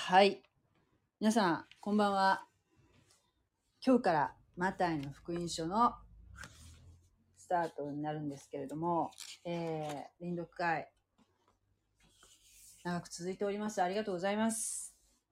はい。皆さん、こんばんは。今日からマタイの福音書のスタートになるんですけれども、臨読会、長く続いております。ありがとうございます。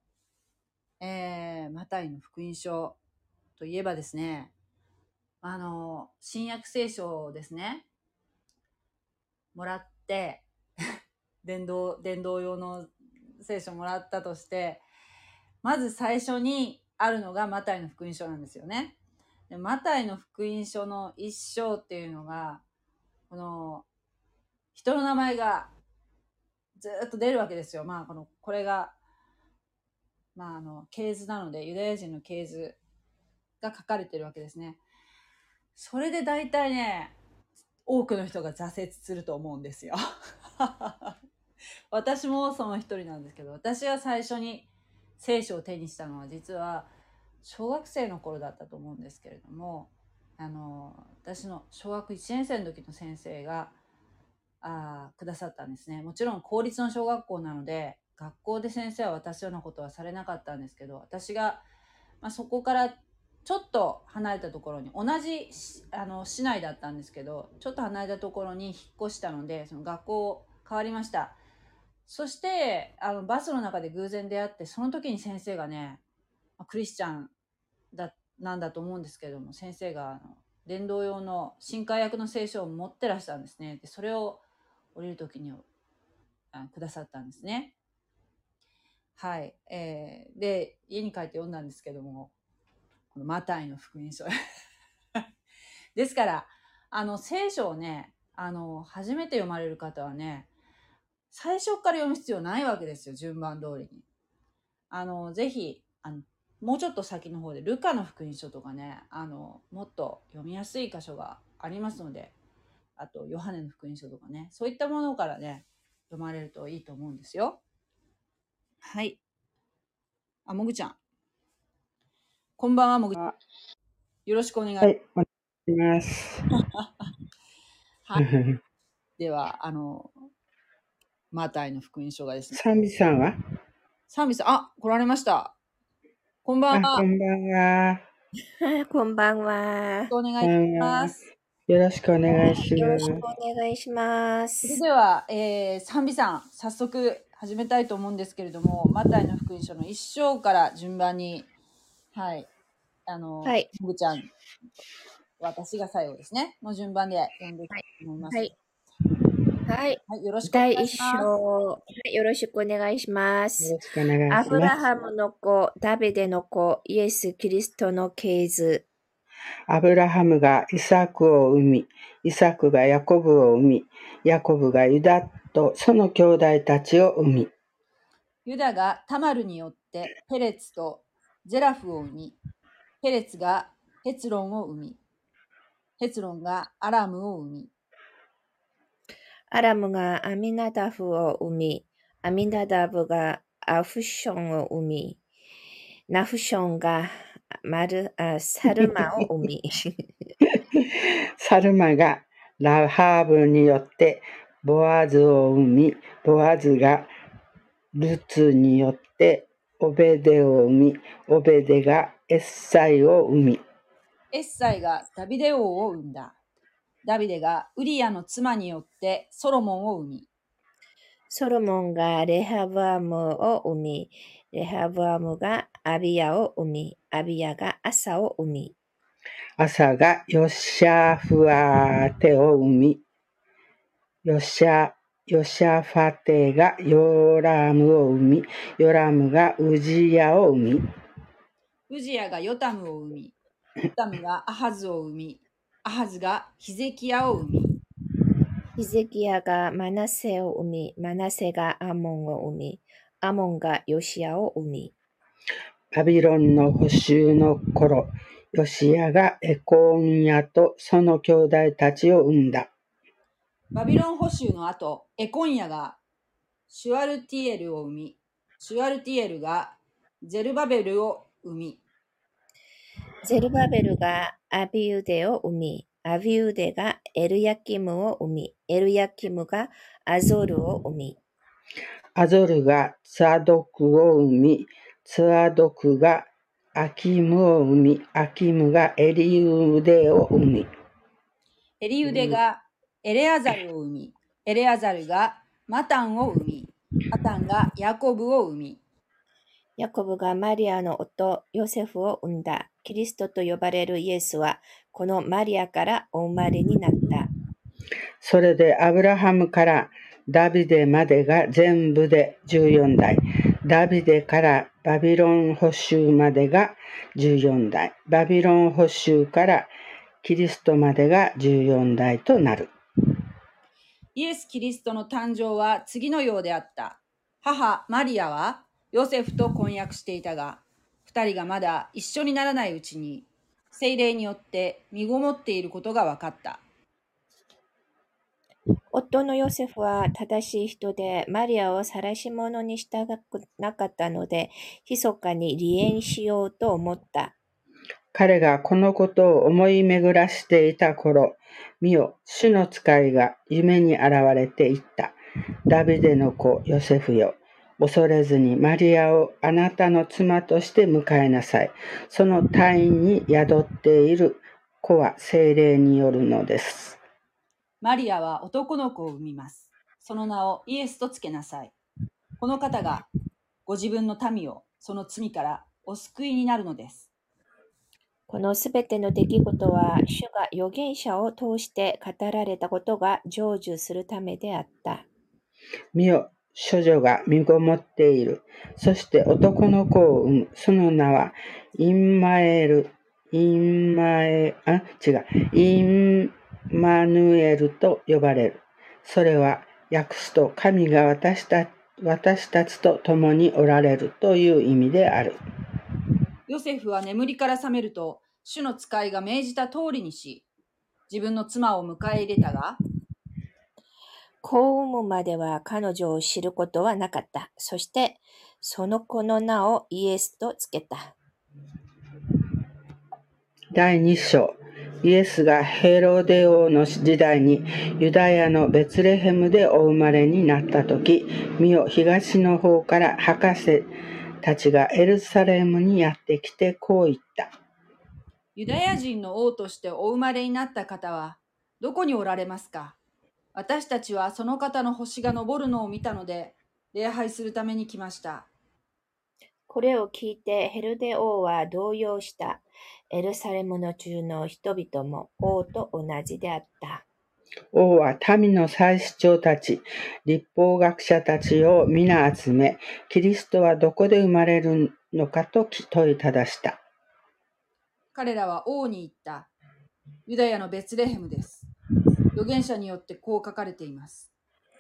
マタイの福音書といえばですね、新約聖書をですね、もらって、伝道用の聖書もらったとして、まず最初にあるのがマタイの福音書なんですよね。でマタイの福音書の一章っていうのが、この人の名前がずっと出るわけですよ。これが、系図なので、ユダヤ人の系図が書かれてるわけですね。それで大体ね、多くの人が挫折すると思うんですよ。私もその一人なんですけど、私が最初に聖書を手にしたのは実は小学生の頃だったと思うんですけれども、私の小学1年生の時の先生がくださったんですね。もちろん公立の小学校なので、学校で先生は私ようなことはされなかったんですけど、私が、そこからちょっと離れたところに、同じ市内だったんですけど、ちょっと離れたところに引っ越したので、その学校変わりました。そしてバスの中で偶然出会って、その時に先生がね、クリスチャンなんだと思うんですけれども、先生が伝道用の新海訳の聖書を持ってらしたんですね。でそれを降りる時にくださったんですね。はい。で家に帰って読んだんですけども、このマタイの福音書ですから、聖書をね、初めて読まれる方はね、最初から読む必要ないわけですよ、順番通りに。ぜひもうちょっと先の方でルカの福音書とかね、もっと読みやすい箇所がありますので、あとヨハネの福音書とかね、そういったものからね、読まれるといいと思うんですよ。はい。もぐちゃん。こんばんは、もぐちゃん。よろしくお願いします。 はい、お願いします。 はい。では、マタイの福音書がですね。 サンビさんはサンビさん、来られました。こんばんは。 こんばんは。 こんばんは。 お願いします。 よろしくお願いします。 よろしくお願いしまそれす。 では、サンビさん、早速始めたいと思うんですけれども、マタイの福音書の一章から順番に、はい、もぐちゃん、私が最後ですね、の順番で読んでいきたいと思います。 はい。 よろしくお願いします。 第一章、よろしくお願いします。 よろしくお願いします。 アブラハムの子、ダビデの子、イエス・キリストの系図。 アブラハムがイサクを生み、イサクがヤコブを生み、ヤコブがユダとその兄弟たちを生み、 ユダがタマルによってペレツとゼラフを生み、ペレツがヘツロンを生み、ヘツロンがアラムを生み、 アラムがアミナダフを生み、アミナダブがアフションを生み、ナフションがサルマを生み、 サルマがラハーブによってボアズを生み、ボアズがルツによってオベデを生み、オベデがエッサイを生み、 エッサイがダビデ王を生んだ。ダビデがウリアの妻によってソロモンを生み、 ソロモンがレハブアムを生み、レハブアムがアビヤを生み、アビヤがアサを生み、 アサがヨシャフアテを生み、ヨシャファテがヨラムを生み、ヨラムがウジヤを生み、 ウジヤがヨタムを生み、ヨタムがアハズを生み、アハズがヒゼキヤを生み、 ヒゼキヤがマナセを生み、マナセがアモンを生み、アモンがヨシヤを生み、 バビロンの捕囚の頃、ヨシヤがエコンヤとその兄弟たちを生んだ。 バビロン捕囚の後、エコンヤがシュアルティエルを生み、シュアルティエルがゼルバベルを生み、 ゼルバベルがアビウデを生み、アビウデがエルヤキムを生み、エルヤキムがアゾルを生み、 アゾルがツアドクを生み、ツアドクがアキムを生み、アキムがエリウデを生み、 エリウデがエレアザルを生み、エレアザルがマタンを生み、マタンがヤコブを生み、 ヤコブがマリアの夫ヨセフを生んだ。キリストと呼ばれるイエスは、このマリアからお生まれになった。 それでアブラハムからダビデまでが全部で14代。ダビデからバビロン捕囚までが14代。バビロン捕囚からキリストまでが14代となる。 イエス・キリストの誕生は次のようであった。母マリアはヨセフと婚約していたが、二人がまだ一緒にならないうちに、聖霊によって身ごもっていることが分かった。 夫のヨセフは正しい人で、マリアを晒し者にしたくなかったので、密かに離縁しようと思った。 彼がこのことを思い巡らしていた頃、見よ、主の使いが夢に現れていった。ダビデの子ヨセフよ、恐れずにマリアをあなたの妻として迎えなさい。その胎に宿っている子は聖霊によるのです。 マリアは男の子を産みます。その名をイエスとつけなさい。この方がご自分の民をその罪からお救いになるのです。 このすべての出来事は、主が預言者を通して語られたことが成就するためであった。 見よ、処女が身ごもっている。そして男の子を産む。その名はインマヌエルと呼ばれる。それは訳すと神が私たちと共におられるという意味である。 ヨセフは眠りから覚めると、主の使いが命じた通りにし、自分の妻を迎え入れたが、 子を産むまでは彼女を知ることはなかった。そして、その子の名をイエスとつけた。 第2章。イエスがヘロデ王の時代にユダヤのベツレヘムでお生まれになったとき、見よ、東の方から博士たちがエルサレムにやってきてこう言った。 ユダヤ人の王としてお生まれになった方はどこにおられますか？私たちはその方の星が昇るのを見たので、礼拝するために来ました。 これを聞いてヘロデ王は動揺した。エルサレムの中の人々も王と同じであった。 王は民の祭司長たち、律法学者たちを皆集め、キリストはどこで生まれるのかと問いただした。 彼らは王に言った。ユダヤのベツレヘムです。預言者によってこう書かれています。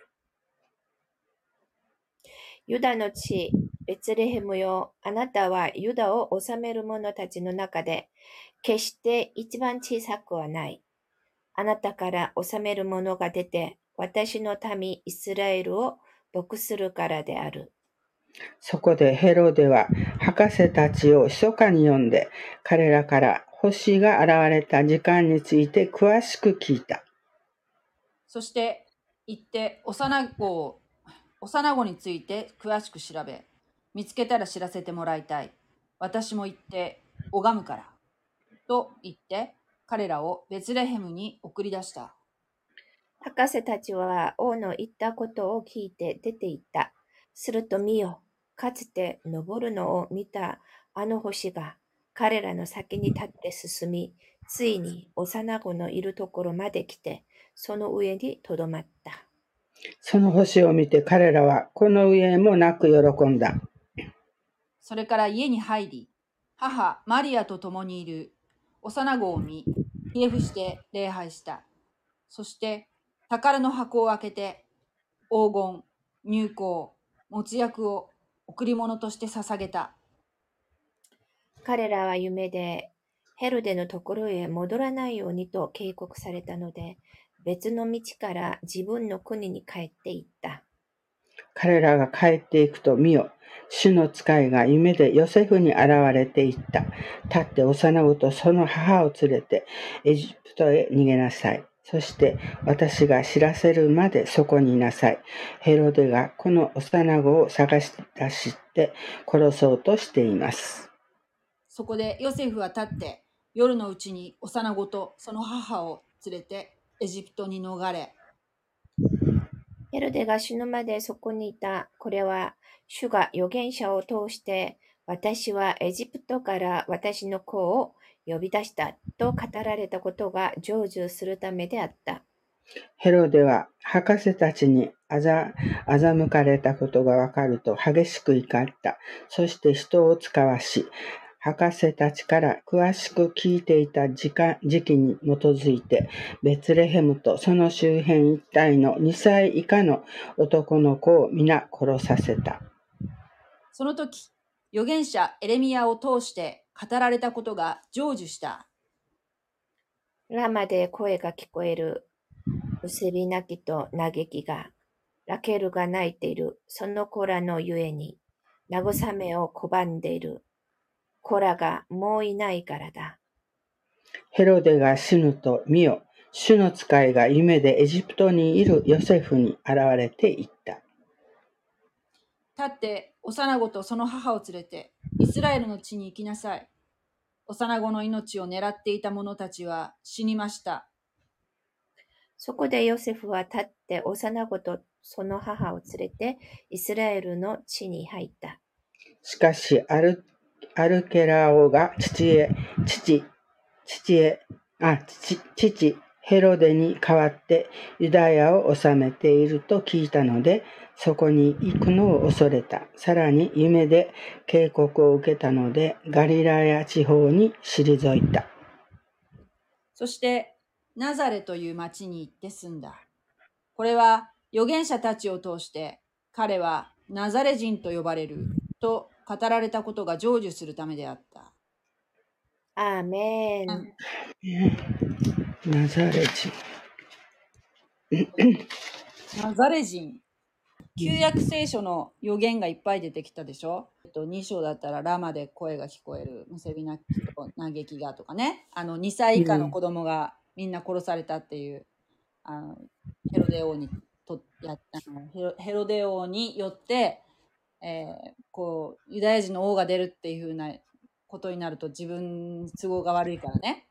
ユダの地、ベツレヘムよ、あなたはユダを治める者たちの中で、決して一番小さくはない。あなたから治める者が出て、私の民イスラエルを牧するからである。 そこでヘロデは博士たちを密かに呼んで、彼らから星が現れた時間について詳しく聞いた。 そして行って幼子について詳しく調べ、見つけたら知らせてもらいたい。私も行って拝むから。と言って彼らをベツレヘムに送り出した。 博士たちは王の言ったことを聞いて出て行った。すると見よ、かつて昇るのを見たあの星が彼らの先に立って進み、ついに幼子のいるところまで来て、その上にとどまった。 その星を見て彼らはこの上もなく喜んだ。 それから家に入り、母マリアと共にいる幼子を見、ひれ伏して礼拝した。そして宝の箱を開けて、黄金、乳香、没薬を贈り物として捧げた。 彼らは夢でヘロデのところへ戻らないようにと警告されたので、別の道から自分の国に帰っていった。 彼らが帰っていくと見よ、主の使いが夢でヨセフに現れていった。立って幼子とその母を連れてエジプトへ逃げなさい。 そして私が知らせるまでそこにいなさい。ヘロデがこの幼子を探し出して殺そうとしています。 そこでヨセフは立って夜のうちに幼子とその母を連れてエジプトに逃れ、 ヘロデが死ぬまでそこにいた。これは主が預言者を通して、私はエジプトから私の子を呼び出したと語られたことが成就するためであった。 ヘロデは博士たちに欺かれたことがわかると激しく怒った。そして人を使わし、博士たちから詳しく聞いていた時期に基づいて、ベツレヘムとその周辺一帯の2歳以下の男の子を皆殺させた。 その時、預言者エレミヤを通して語られたことが成就した。 ラマで声が聞こえる。むせび泣きと嘆きが。ラケルが泣いている。その子らのゆえに、慰めを拒んでいる。子らがもういないからだ。 ヘロデが死ぬと見よ、主の使いが夢でエジプトにいるヨセフに現れていった。 立って幼子とその母を連れてイスラエルの地に行きなさい。幼子の命を狙っていた者たちは死にました。 そこでヨセフは立って幼子とその母を連れてイスラエルの地に入った。 しかしアルケラオが父ヘロデに代わってユダヤを治めていると聞いたので、そこに行くのを恐れた。さらに夢で警告を受けたので、ガリラヤ地方に退いた。 そしてナザレという町に行って住んだ。これは預言者たちを通して彼はナザレ人と呼ばれると語られたことが成就するためであった。 アーメン。 ナザレ人。 ナザレ人。旧約聖書の預言がいっぱい出てきたでしょ。2章だったらラマで声が聞こえる、むせび泣きと嘆きがとかね。2歳以下の子供がみんな殺されたっていう、ヘロデ王にヘロデ王によって、ユダヤ人の王が出るっていう風なことになると自分都合が悪いからね。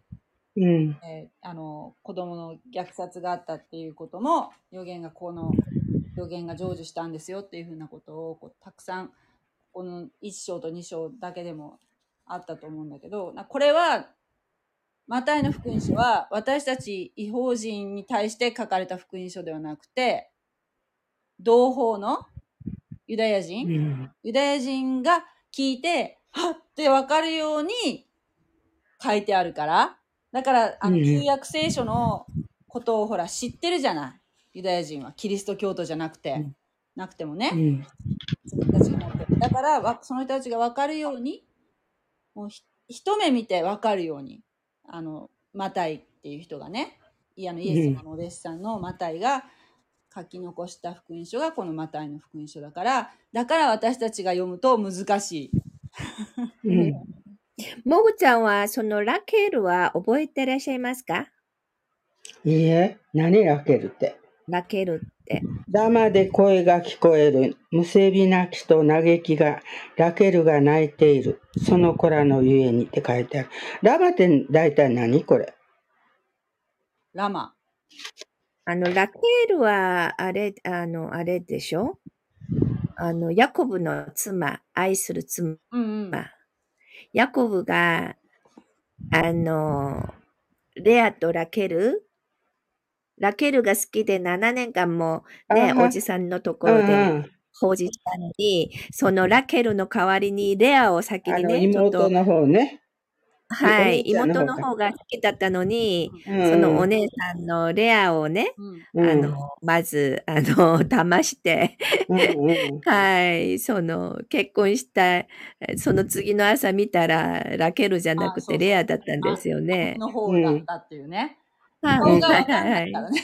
子供の虐殺があったっていうことも預言が成就したんですよっていうふうなことをたくさんこの1章と2章だけでもあったと思うんだけど、これはマタイの福音書は私たち異邦人に対して書かれた福音書ではなくて、同胞のユダヤ人が聞いてはって分かるように書いてあるから。だから旧約聖書のことをほら知ってるじゃない、ユダヤ人は。キリスト教徒じゃなくてもね、だからその人たちが分かるように、もう一目見て分かるように、マタイっていう人がね、イエス様のお弟子さんのマタイが書き残した福音書がこのマタイの福音書だから、私たちが読むと難しい。 もぐちゃんはそのラケルは覚えていらっしゃいますか？ いいえ、何ラケルって。 ラケルって。 ラマで声が聞こえる。むせび泣きと嘆きが。ラケルが泣いている。その子らのゆえにって書いてある。ラマって大体何これ？ ラマ。 ラケルはあれでしょ？ヤコブの妻、愛する妻。ヤコブが、レアとラケルが好きで7年間もね、おじさんのところで放置したのに、そのラケルの代わりにレアを先にね、 妹の方ね。 はい、妹の方が好きだったのに、そのお姉さんのレアをね、まず、騙して、はい、結婚した、その次の朝見たら、ラケルじゃなくてレアだったんですよね。 の方だったっていうね。顔がわかんないからね。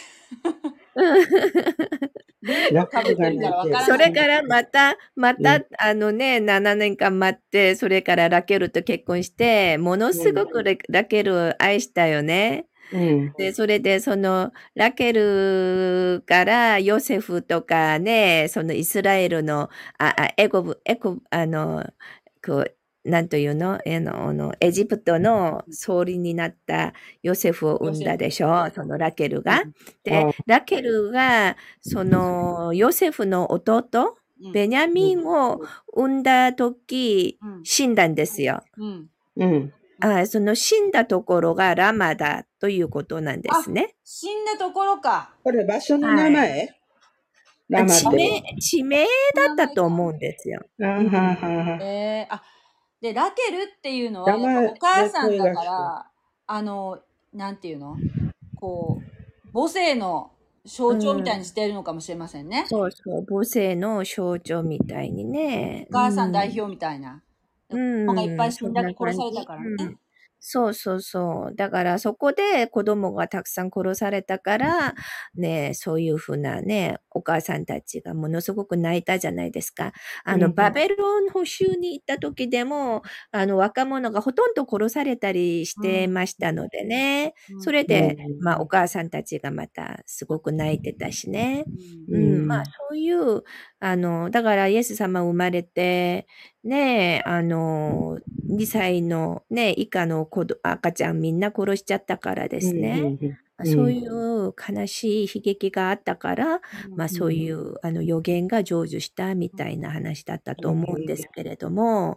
それからまた、7年間待って、それからラケルと結婚して、ものすごくラケルを愛したよね。 うん。 で、それでそのラケルからヨセフとかね、そのイスラエルの、こう、なんというのエジプトの総理になったヨセフを産んだでしょ、そのラケルが。で、ラケルが、そのヨセフの弟、ベニャミンを産んだ時、死んだんですよ。 うん。 その死んだところがラマだということなんですね。 死んだところか。 これ場所の名前、ラマって。 地名だったと思うんですよ。 で、ラケルっていうのは、お母さんだから、なんていうのこう、母性の象徴みたいにしてるのかもしれませんね。 そうそう、母性の象徴みたいにね。 お母さん代表みたいな。子がいっぱい死んだ殺されたからね。 そうそうそう。だからそこで子供がたくさん殺されたから、ね、そういうふうなね、お母さんたちがものすごく泣いたじゃないですか。バベロン捕囚に行った時でも、若者がほとんど殺されたりしてましたのでね。それで、まあお母さんたちがまたすごく泣いてたしね。まあそういう、だからイエス様生まれて、ね、2歳のね、以下の赤ちゃんみんな殺しちゃったからですね。そういう悲しい悲劇があったから、まあそういう予言が成就したみたいな話だったと思うんですけれども、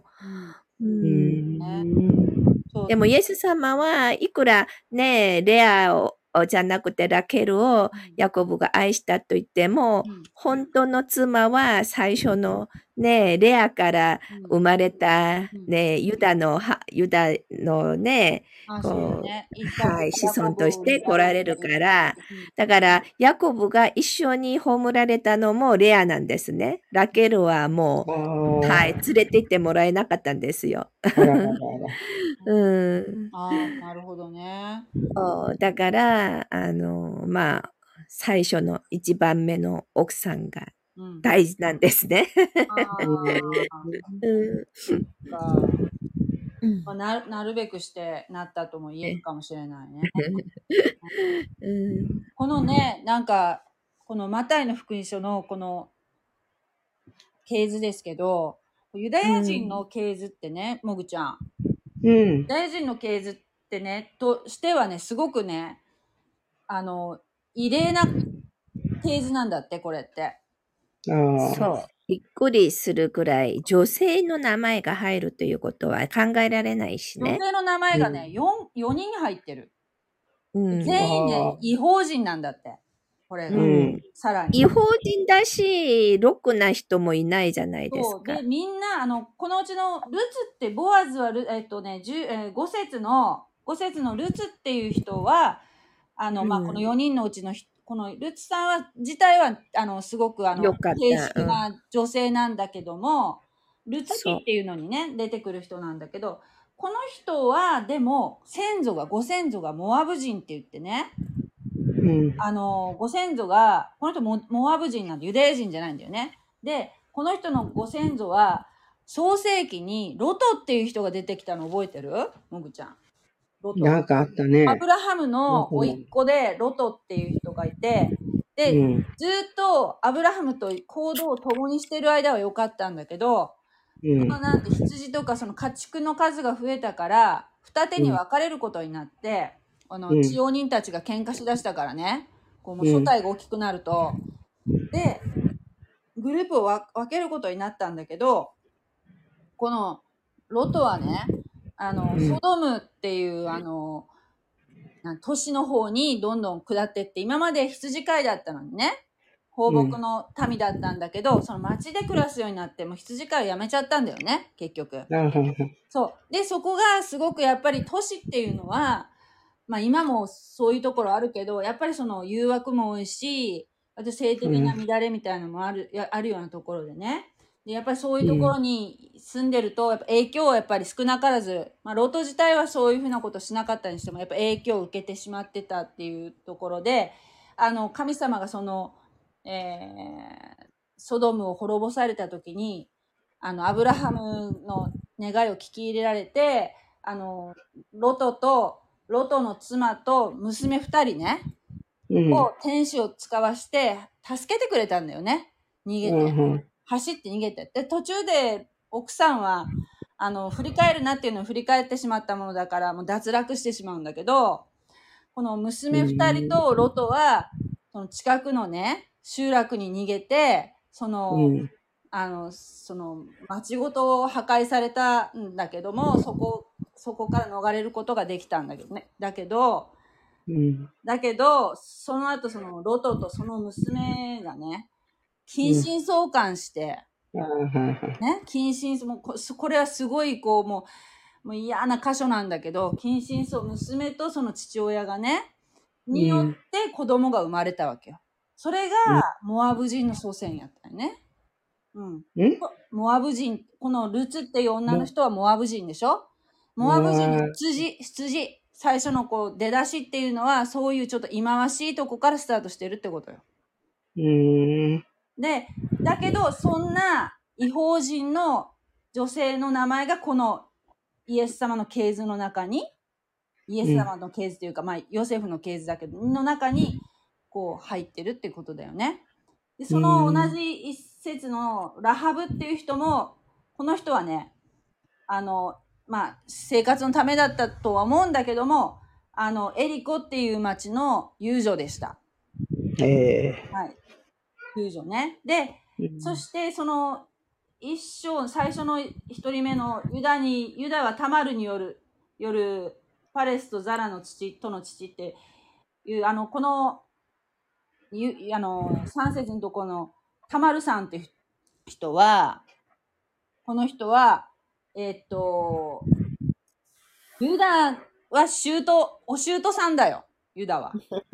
でもイエス様はいくらね、レアをじゃなくてラケルをヤコブが愛したと言っても、本当の妻は最初のね、レアから生まれたね、ユダのね、こう、はい、子孫として来られるから、だからヤコブが一緒に葬られたのもレアなんですね。ラケルはもう、はい、連れて行ってもらえなかったんですよ。 なるほどね。 だから、まあ、最初の一番目の奥さんが大事なんですね。 なるべくしてなったとも言えるかもしれないね。このね、なんか、このマタイの福音書のこの系図ですけど、ユダヤ人の系図ってね、もぐちゃん。ユダヤ人の系図ってね、としてはね、すごくね、異例な系図なんだって、これって。 そう。びっくりするくらい、女性の名前が入るということは考えられないしね。 女性の名前がね、4人入ってる。全員ね、違法人なんだって。これが。さらに。 違法人だし、ロックな人もいないじゃないですか。 で、みんな、このうちのルツってボアズは5節のルツっていう人は、まあ、この4人のうちのこのルツさんは、自体は、すごく、正式な女性なんだけども、ルツ記っていうのにね、出てくる人なんだけど、この人は、でも、ご先祖がモアブ人って言ってね、ご先祖が、この人モアブ人なんで、ユダヤ人じゃないんだよね。で、この人のご先祖は、創世記にロトっていう人が出てきたの覚えてる？もぐちゃん。ロト。 なんかあったね。 アブラハムの甥っ子でロトっていう人がいて、で、ずっとアブラハムと行動を共にしてる間は良かったんだけど、なんて羊とかその家畜の数が増えたから、二手に分かれることになって、使用人たちが喧嘩しだしたからね、こうもう所帯が大きくなると、で、グループを分けることになったんだけど、このロトはね、ソドムっていう都市の方にどんどん下ってって、今まで羊飼いだったのにね、放牧の民だったんだけど、その町で暮らすようになって、もう羊飼いをやめちゃったんだよね、結局。そう。で、そこがすごくやっぱり都市っていうのは、まあ今もそういうところあるけど、やっぱりその誘惑も多いし、あと性的な乱れみたいなのもあるようなところでね。で、やっぱりそういうところに住んでると、やっぱ影響はやっぱり少なからず、まあロト自体はそういうふうなことしなかったにしても、やっぱ影響を受けてしまってたっていうところで、神様がその、ソドムを滅ぼされた時に、アブラハムの願いを聞き入れられて、ロトとロトの妻と娘2人ね、を天使を使わして助けてくれたんだよね。逃げて。走って逃げて。で、途中で奥さんは、振り返るなっていうのを振り返ってしまったものだから、もう脱落してしまうんだけど、この娘2人とロトは、その近くのね、集落に逃げて、その町ごとを破壊されたんだけども、そこから逃れることができたんだけどね。だけど、その後そのロトとその娘がね、近親相関して、ね、これはすごいもう嫌な箇所なんだけど、娘とその父親がね、によって子供が生まれたわけよ。それがモアブ人の祖先やったよね。モアブ人、このルツっていう女の人はモアブ人でしょ。モアブ人の羊、最初の出だしっていうのは、そういうちょっと忌まわしいとこからスタートしてるってことよ。で、だけど、そんな異邦人の女性の名前がこのイエス様の系図の中に、イエス様の系図というか、ヨセフの系図だけど、の中に入ってるってことだよね。で、その同じ一節のラハブっていう人も、この人はね、生活のためだったとは思うんだけども、エリコっていう町の遊女でした。はい。遊女ね。で、そしてその最初の一人目のユダはタマルによるパレスとザラの父っていう、この3節のところのタマルさんって人は、この人は、ユダはお舅さんだよ、ユダは。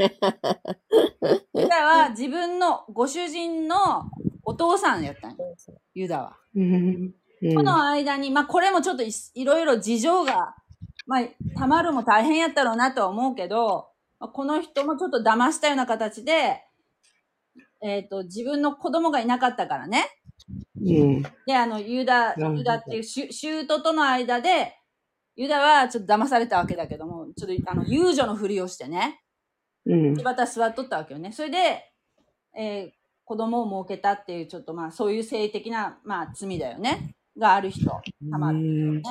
ユダは自分のご主人のお父さんやったんよ、ユダは。この間に、これもちょっといろいろ事情が、タマルも大変やったろうなとは思うけど、この人もちょっと騙したような形で、自分の子供がいなかったからね。で、ユダっていう舅との間で、ユダはちょっと騙されたわけだけども、ちょっと遊女のふりをしてね、また座っとったわけよね。それで、子供を設けたっていう、ちょっとそういう性的な、罪だよね。がある人、たまるね。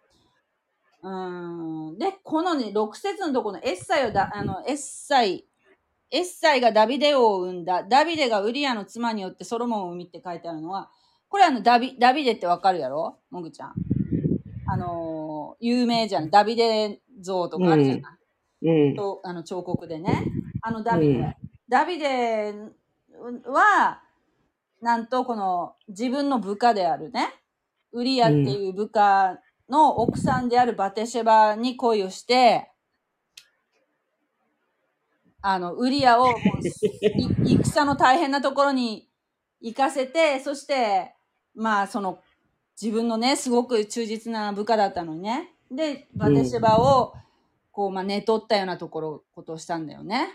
で、このね、6節のところのエッサイがダビデ王を生んだ。ダビデがウリアの妻によってソロモンを生みって書いてあるのは、これダビデってわかるやろもぐちゃん。有名じゃん。ダビデ像とかあるじゃない。彫刻でね。ダビデは、なんとこの自分の部下であるね、ウリアっていう部下の奥さんであるバテシェバに恋をして、ウリアを戦の大変なところに行かせて、そして、その自分のね、すごく忠実な部下だったのにね。で、バテシェバを寝取ったようなことをしたんだよね。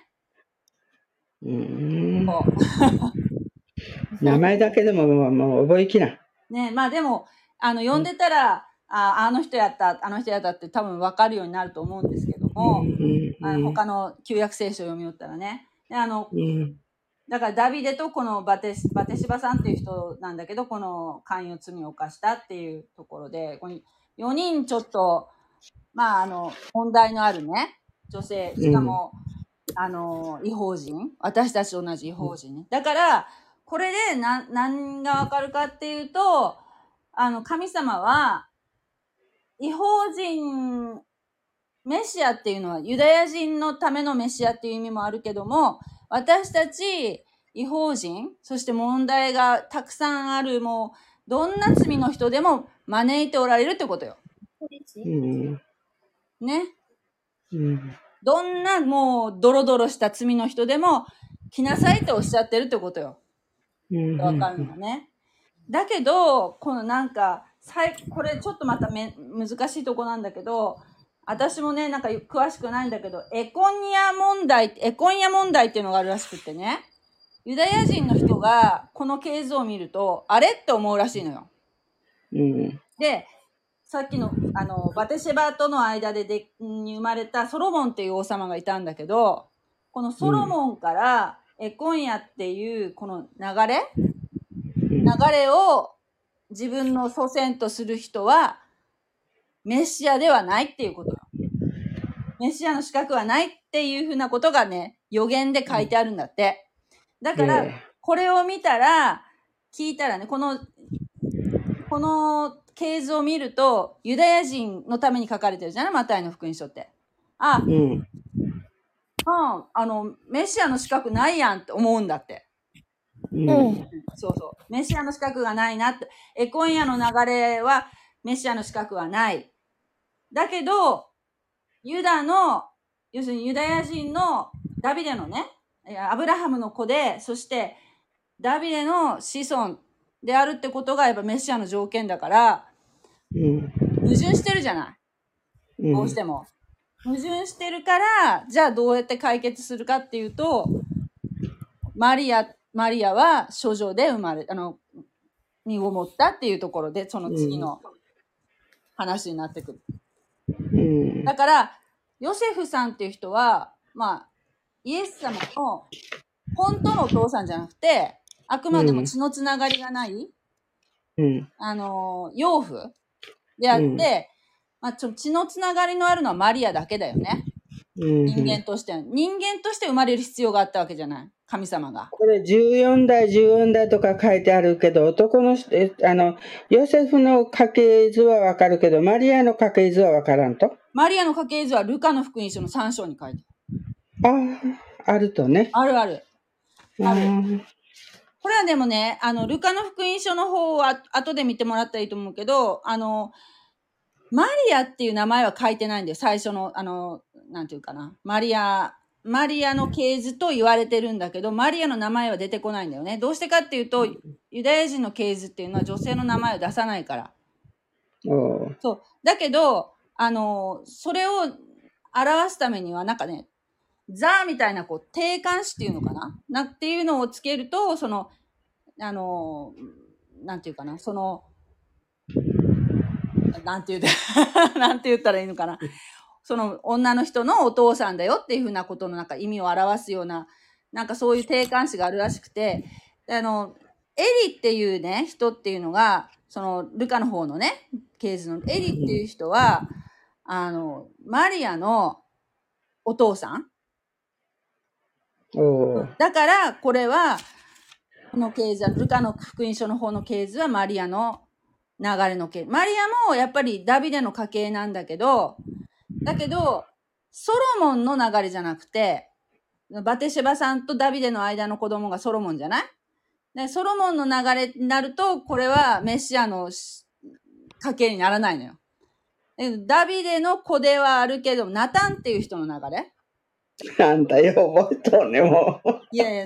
名前だけでももう覚えきな。 ね、でも、読んでたら、あの人やったって多分分かるようになると思うんですけども、他の旧約聖書を読みよったらね。でだからダビデとこのバテシバさんっていう人なんだけど、この姦淫罪を犯したっていうところで、この4人ちょっと、問題のあるね、女性、しかも、異邦人、私たちと同じ異邦人ね。だから、これで何がわかるかっていうと、神様は、異邦人、メシアっていうのはユダヤ人のためのメシアっていう意味もあるけども、私たち異邦人、そして問題がたくさんある、もうどんな罪の人でも招いておられるってことよ。ね。どんなもうドロドロした罪の人でも来なさいっておっしゃってるってことよ。わかるのね。だけど、このこれちょっとまた難しいとこなんだけど、私もね、詳しくないんだけど、エコニア問題っていうのがあるらしくってね、ユダヤ人の人がこの系図を見ると、あれって思うらしいのよ。で、 さっきの、バテシェバとの間でに生まれたソロモンっていう王様がいたんだけど、このソロモンからエコンヤっていうこの流れを自分の祖先とする人はメシアではないっていうこと。メシアの資格はないっていうふうなことがね、予言で書いてあるんだって。だから、これを見たら、聞いたらね、この系図を見ると、ユダヤ人のために書かれてるじゃない、マタイの福音書って。メシアの資格ないやんって思うんだって。そうそう。メシアの資格がないなって。エコンヤの流れはメシアの資格はない。だけど、要するにユダヤ人のダビデのね、アブラハムの子で、そしてダビデの子孫であるってことがやっぱメシアの条件だから、矛盾してるじゃない。どうしても。矛盾してるから、じゃあどうやって解決するかっていうと、マリアは処女で身ごもったっていうところで、その次の話になってくる。だから、ヨセフさんっていう人は、イエス様の本当のお父さんじゃなくて、あくまでも血のつながりがない、養父であって、血のつながりのあるのはマリアだけだよね。人間として生まれる必要があったわけじゃない。神様が。 これ14代とか書いてあるけど、男の人、ヨセフの家系図はわかるけど、マリアの家系図はわからんと。 マリアの家系図はルカの福音書の3章に書いてある。あるとね。 ある。これはでもね、ルカの福音書の方は後で見てもらったらいいと思うけど、マリアっていう名前は書いてないんだよ。最初の、なんていうかな。マリアの系図と言われてるんだけど、マリアの名前は出てこないんだよね。どうしてかっていうと、ユダヤ人の系図っていうのは女性の名前を出さないから。そう。だけど、それを表すためには、なんかね、ザみたいな、定冠詞っていうのかなっていうのをつけると、なんていうかな、なんて言ったらいいのかな。その女の人のお父さんだよっていうふうなことのなんか意味を表すような、なんかそういう定冠詞があるらしくて、エリっていうね、人っていうのが、ルカの方のね、系図のエリっていう人は、マリアのお父さん。だから、これは、この系図は、ルカの福音書の方の系図はマリアの流れの系。マリアもやっぱりダビデの家系なんだけど、ソロモンの流れじゃなくて、バテシェバさんとダビデの間の子供がソロモンじゃない？で、ソロモンの流れになると、これはメシアの家系にならないのよ。ダビデの子ではあるけど、ナタンっていう人の流れ？ なんだよ、覚えとんね、もう。 いや、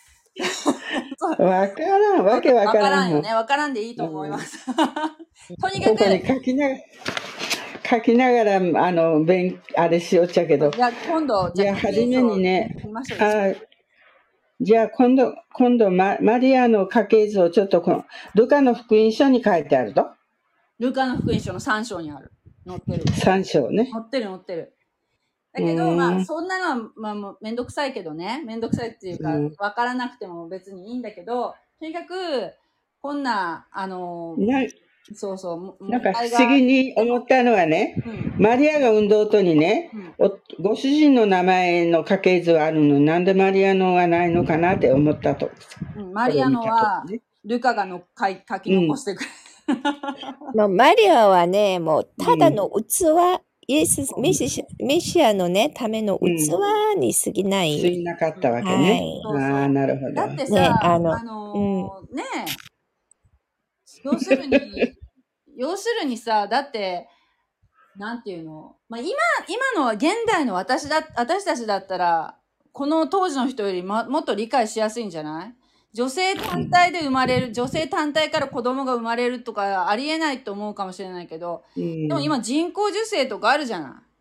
わからん、わけわからんよね。わからんでいいと思います。とにかく。 ここに書きながら、あれしよっちゃけど。 今度、 じゃあ、初めにね、じゃあ、今度、マリアの家系図をちょっと、ルカの福音書に書いてあると？ ルカの福音書の3章にある。載ってる。 3章ね。 載ってる。だけど、そんなのは、もうめんどくさいけどね。めんどくさいっていうか、わからなくても別にいいんだけど、とにかく、こんな、そうそう。 なんか不思議に思ったのはね、マリアが産んだ後にね、ご主人の名前の家系図はあるのになんでマリアのがないのかなって思ったと。 マリアのは、ルカが書き残してくれる。マリアはね、もうただの器、メシアのね、ための器に過ぎない。 過ぎなかったわけね。ああ、なるほど。 だってさ、ねえ、要するにさ、だって、なんていうの、今のは現代の私たちだったら、この当時の人よりもっと理解しやすいんじゃない？女性単体で生まれる、女性単体から子供が生まれるとかありえないと思うかもしれないけど、でも今人工授精とかあるじゃない。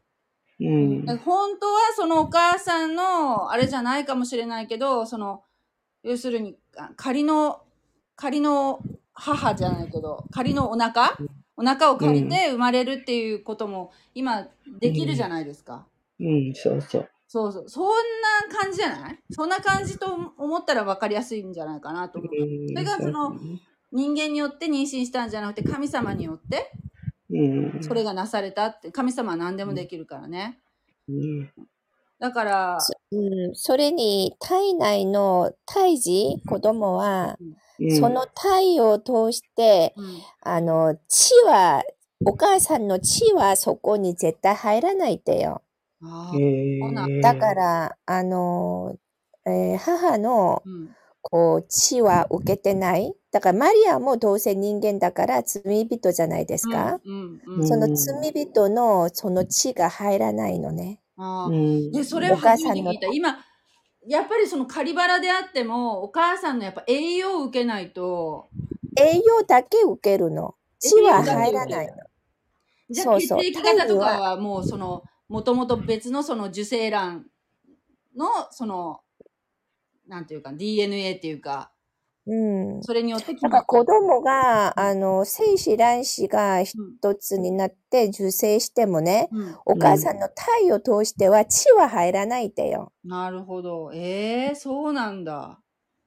本当はそのお母さんのあれじゃないかもしれないけど、要するに仮の母じゃないけど、仮のお腹お腹を借りて生まれるっていうことも今できるじゃないですか。 そうそう。 そうそう。そんな感じじゃない？そんな感じと思ったら分かりやすいんじゃないかなと思う。それがその人間によって妊娠したんじゃなくて神様によってそれがなされたって。神様は何でもできるからね。だから、 それに体内の胎児、子供は、その体を通して、血は、お母さんの血はそこに絶対入らないってよ。だから、母の、血は受けてない。だからマリアもどうせ人間だから罪人じゃないですか。その罪人のその血が入らないのね。 それを初めて聞いた。今、やっぱりそのカリバラであっても、お母さんのやっぱ栄養を受けないと。 栄養だけ受けるの。血は入らないの。 じゃあ血液型とかはもうその、もともと別のその受精卵のその、なんていうか DNA っていうか、それによってだから子供が精子卵子が一つになって受精してもね、お母さんの体を通しては血は入らないってよ。 なるほdo。そうなんだ。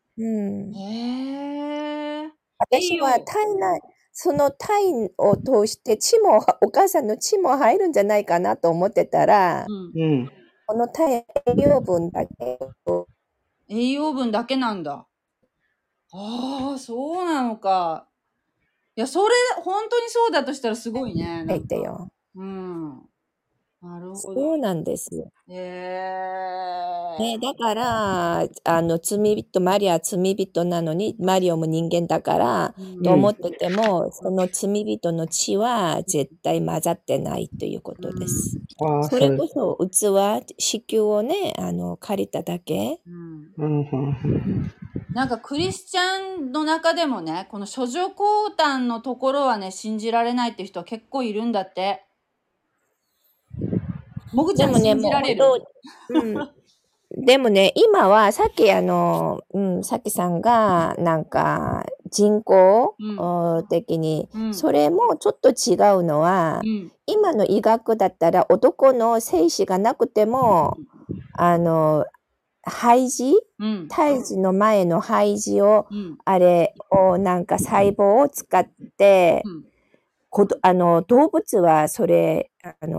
私はその体を通して血もお母さんの血も入るんじゃないかなと思ってたら、この体栄養分だけ。 栄養分だけなんだ。そうなのか。いや、それ、本当にそうだとしたらすごいね。 入ってよ。 なるほど。 そうなんですよ。だから、マリアは罪人なのに、マリオも人間だから、と思ってても、その罪人の血は絶対混ざってないということです。それこそ、子宮をね、借りただけ。 なんかクリスチャンの中でもね、この処女降誕のところはね、信じられないっていう人は結構いるんだって。もぐちゃん信じられる？ でもね、今はさっきさきさんがなんか人工的に、それもちょっと違うのは、今の医学だったら男の精子がなくても、胎児の前の胚児を、あれをなんか細胞を使って、動物はそれ、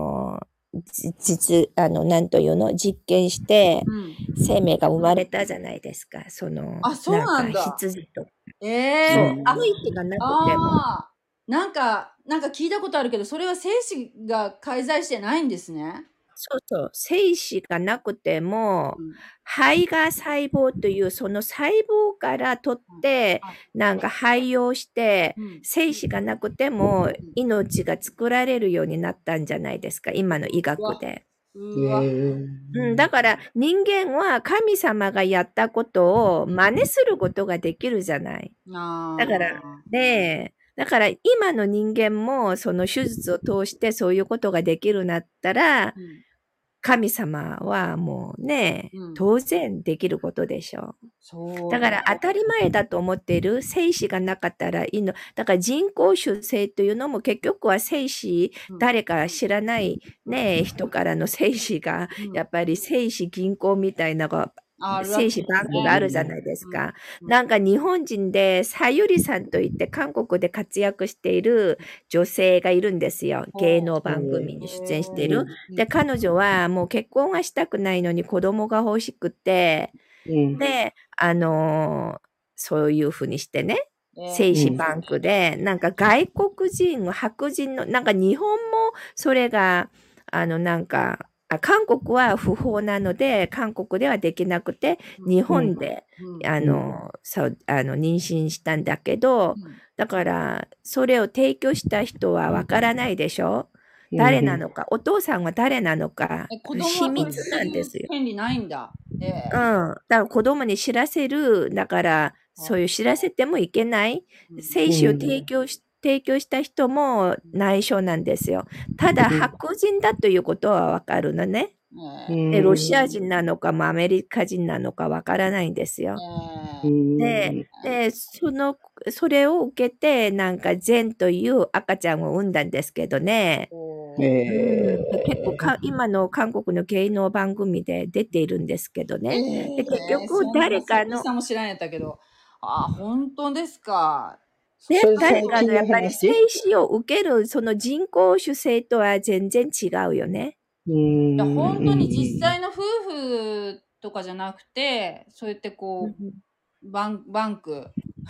なんというの、実験して、生命が生まれたじゃないですか。 そうなんだ。 羊とか。 そう。 がなくても。 なんか聞いたことあるけど、それは精子が介在してないんですね。 そうそう。精子がなくても、胚芽細胞というその細胞から取って、なんか培養して、精子がなくても命が作られるようになったんじゃないですか、今の医学で。だから人間は神様がやったことを真似することができるじゃない。だから今の人間もその手術を通してそういうことができるんだったら、神様はもうね、当然できることでしょう。だから当たり前だと思っている精子がなかったらいいの。だから人工出生というのも結局は精子、誰か知らないね、人からの精子が、やっぱり精子銀行みたいな精子バンクがあるじゃないですか。なんか日本人でさゆりさんといって韓国で活躍している女性がいるんですよ。芸能番組に出演している。で、彼女はもう結婚はしたくないのに子供が欲しくて、で、そういうふうにしてね、精子バンクで、なんか外国人、白人の、なんか日本もそれが、なんか、韓国は不法なので、韓国ではできなくて、日本で、妊娠したんだけど、だから、それを提供した人はわからないでしょ？誰なのか、お父さんは誰なのか、秘密なんですよ。 権利ないんだ。 だから子供に知らせる、だから、そういう知らせてもいけない、精子を提供した人も内緒なんですよ。ただ、白人だということはわかるのね。 で、ロシア人なのかもアメリカ人なのかわからないんですよ。で、それを受けて、なんか善という赤ちゃんを産んだんですけどね。結構今の韓国の芸能番組で出ているんですけどね。で、結局誰かの、 さんも知らんやったけど、本当ですか。 ね、誰かのやっぱり精子を受けるその人工主精とは全然違うよね。 いや本当に実際の夫婦とかじゃなくて、そうやってこう、バンク。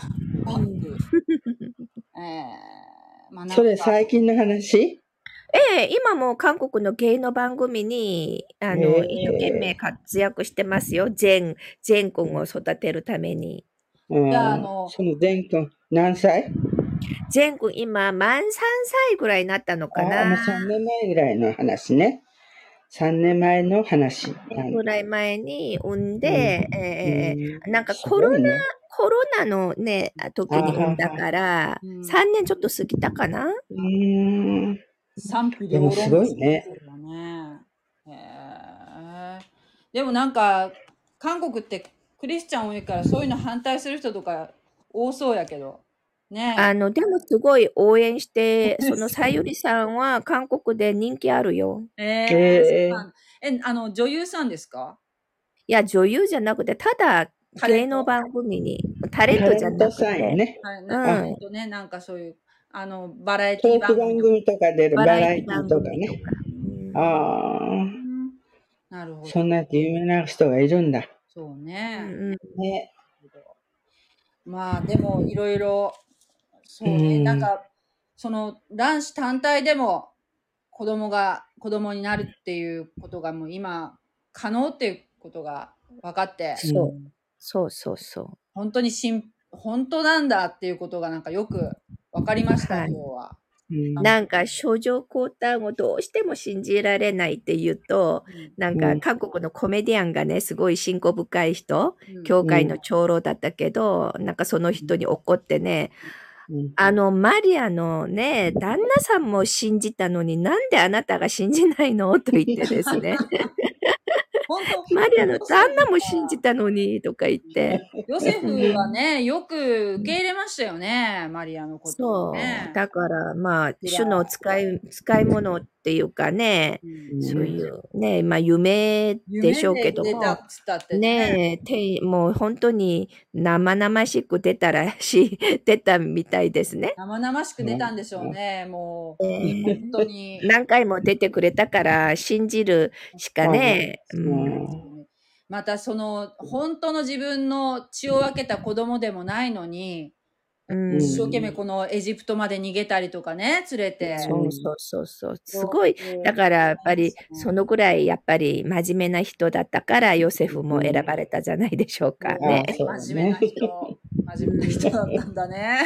それ最近の話？ 今も韓国の芸能番組に、一生懸命活躍してますよ。善君を育てるために。 その善君、何歳？ 善君今、満3歳ぐらいになったのかな。 もう3年前ぐらいの話ね。3年前の話。 ぐらい前に産んで、なんかコロナのね、時に産んだから、3年ちょっと過ぎたかな。 賛否でもすごいね。 でもなんか、韓国ってクリスチャン多いから、そういうの反対する人とか多そうやけど。ね。 でもすごい応援して、そのさゆりさんは韓国で人気あるよ。 女優さんですか？ いや、女優じゃなくて、ただ芸能番組に、タレントじゃなくて。 ね。 なんかそういう、バラエティ番組とか出るバラエティとかね。 なるほど。 そんな有名な人がいるんだ。 そうね。 ね。 まあ、でも、いろいろ、そうね、なんか、その、卵子単体でも、子供になるっていうことがもう今、可能っていうことが分かって。 そう。 本当に本当なんだっていうことがなんかよく分かりました、今日は。 なんか、症状交代をどうしても信じられないって言うと、なんか、韓国のコメディアンがね、すごい信仰深い人、教会の長老だったけど、なんかその人に怒ってね、マリアのね、旦那さんも信じたのになんであなたが信じないのと言ってですね。マリアの旦那も信じたのにとか言って。 ヨセフはね、よく受け入れましたよね、マリアのことをね。 そう。だからまあ、主の使い物っていうかね、そういうね、まあ夢でしょうけども、ねもう本当に生々しく出たみたいですね。 生々しく出たんでしょうね、もう。本当に。 何回も出てくれたから信じるしかね。 またその本当の自分の血を分けた子供でもないのに、一生懸命このエジプトまで逃げたりとかね、連れて。 そう。すごい。だからやっぱりそのぐらいやっぱり真面目な人だったからヨセフも選ばれたじゃないでしょうかね。 真面目な人だったんだね。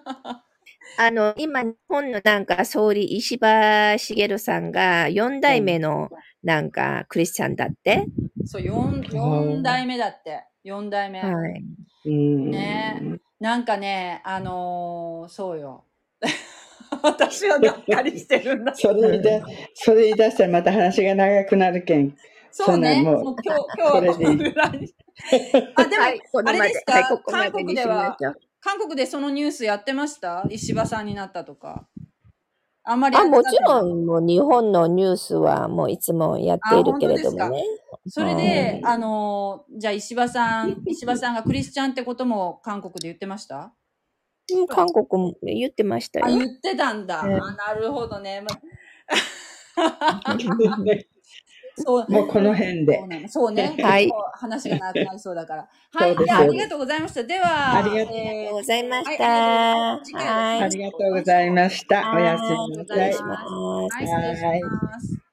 今、日本のなんか総理、石破茂さんが4代目のなんかクリスチャンだって。 そう、4代目だって。4代目。 はい。 ね。なんかね、そうよ。私はがっかりしてるんだ。 それ言い出したらまた話が長くなるけん。 そうね。もう今日はこのぐらい。でも、あれですか、韓国でそのニュースやってました？石破さんになったとか。あんまりもちろん、もう日本のニュースはもういつもやっているけれどもね。 それで、じゃあ石破さんがクリスチャンってことも韓国で言ってました？ 韓国も言ってましたよ。 言ってたんだ。なるほどね。 もうこの辺で。 そうね。はい。話が長くなりそうだから。はい。ありがとうございました。では、 ありがとうございました。 ありがとうございました。おやすみなさい。 はい、失礼します。